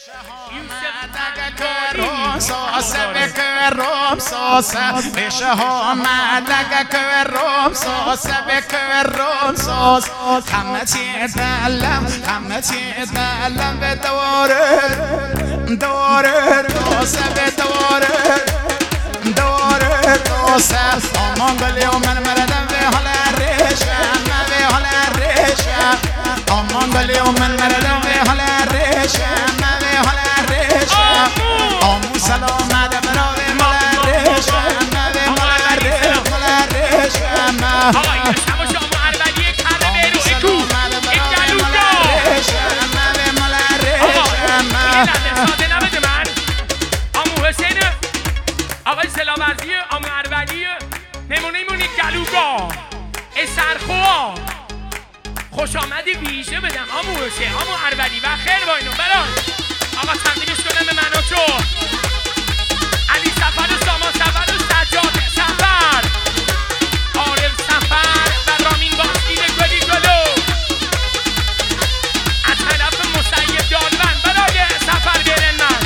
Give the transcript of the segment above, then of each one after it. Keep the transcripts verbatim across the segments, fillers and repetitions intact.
میشه ها مدک کرم ساس بکرم ساس همه چی دلم همه چی دلم به دوره دوره دوسه به دوره دوره دوسه آمان گلی و من مردم به حال ریشم به حال ریشم آمان گلی و من مردم به حال ریشم به حال ریشم آمون سلام مده برای مال ریشم به مال ریشم آقا این شما شما عربیه کرده بیرو اکو این گلوگا آقا این لحظه ساده نبده من آمو حسین آقای سلاورزی آمو عربیه نمونه ایمونی گلوگا ای سرخوا خوش آمدی ویژه بدم آمو حسین آمو عربی و خیر با اینو بران آقا تقدیمش کنم به مناچو علی سفر و سامان سفر و سجاد سفر عارف سفر و رامین باسکین گلی گلو از طرف مسیب دالون برای سفر بیرن من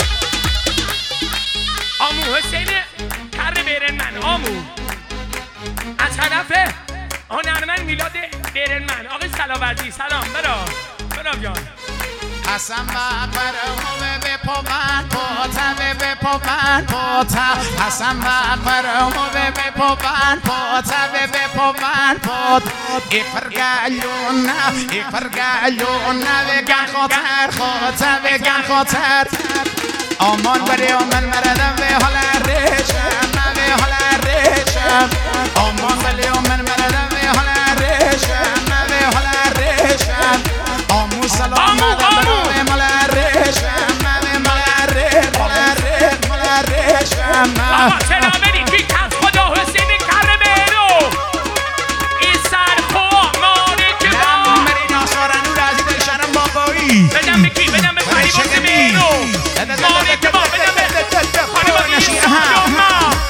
آمو حسین کر بیرن من آمو از طرف هنرمند میلاد بیرن من آقای سلاوردی سلام برا برا جان حسن بقر همه به پاون پاتا به پاون پاتا حسن بقر همه به پاون پاتا به پاون پات ای فرگالون ای فرگالون بگن خاطر خاطر بگن خاطر آمان بری آمن مردم به حال ریشم به حال ریشم آمان بری آمن مردم به حال ریشم به حال ریشم آمو سلام مردم به مال ریشم به مال ریشم مال ریشم آقا چرا بری توی کس خدا حسین کر بیرو این سرخوا مالک با نم بری ناسارن و رازی در شرم بابایی بدم بکی بدم به پری باز بیرو مالک با بدم به پری باز بیرو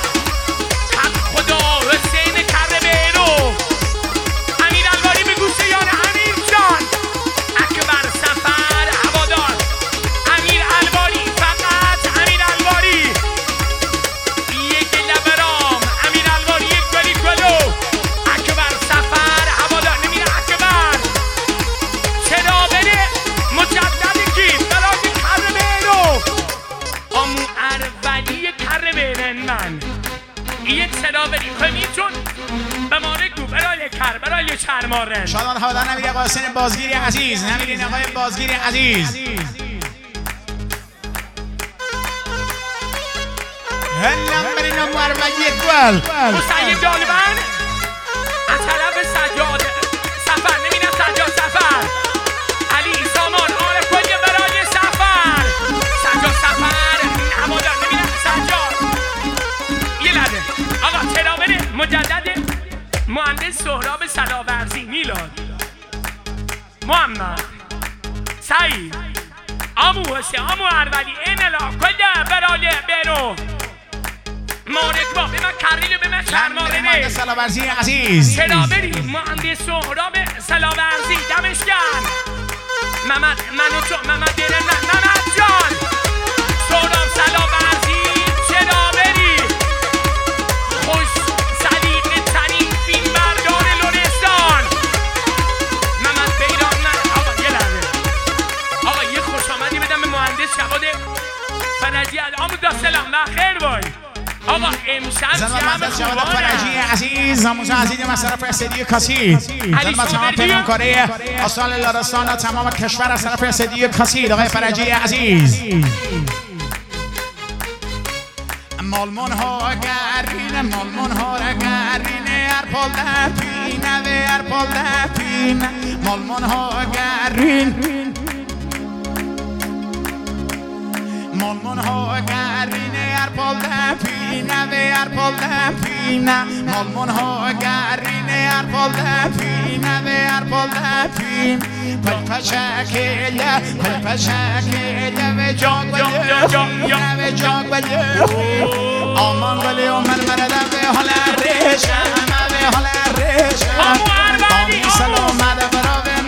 خدا حسین کر بیرو امیر الواری به گوشه یان امیر جان اکبر سفر هوادار امیر الواری فقط امیر الواری یک لبرام امیر الواری یک گلی گلو اکبر سفر هوادار نمیره اکبر چرا بره مجدد کی برای کر بیرو آمو ارولی کر بیرن من یک صدا بری خمی چون به مالک گو برای کر برای چرمارن شادان هوادار نمیره آقای حسین بازگیری عزیز نمیرین آقای بازگیری عزیز هنم برین آمو ارولی گل مسیب دالبن از طرف سجاد سفر نمیدن سجاد سفر علی سامان آره کلیه برای سفر سجاد سفر هوادار نمیدن سجاد یه لده آقا چرا بره مجدد مهندس سهراب سلاورزی میلاد محمد سعید آمو حسین آمو ارولی این الا کلیه برای برو مالک با به من کریل به من شرماره نه سلاورزی عزیز چرا بری مهندس سهراب سلاورزی دمش گرم محمد منو چون محمد دیره نه محمد جان سهراب سلاورزی چرا بری خوش سلیقه ترین فیلم بردار لرستان محمد بیران نه آقا یه لحظه آقا یه خوش آمدی بدم به مهندس شباد فرجی آمو دا سلام و خیر بای آقا امشب زنبت جواد فرجی عزیز زموز عزیز مصرف استدیو کسی زنبت تمام پیمانکاری اصال لرستان و تمام کشور از طرف استدیو کسی آقای فرجی عزیز مالمون ها گرین مالمون ها گرین ارپال دپین و ارپال دپین مالمون ها گرین مالمون ها گرین ارپال دپین و ارپال دپین مالمون ها گرین ارپال دپین و ارپال دپین پل پشکیله پل پشکیله و جاگ بله و جاگ بله آمان گلی و من مردم به حال ریشم به حال ریشم آمی سلام مده برا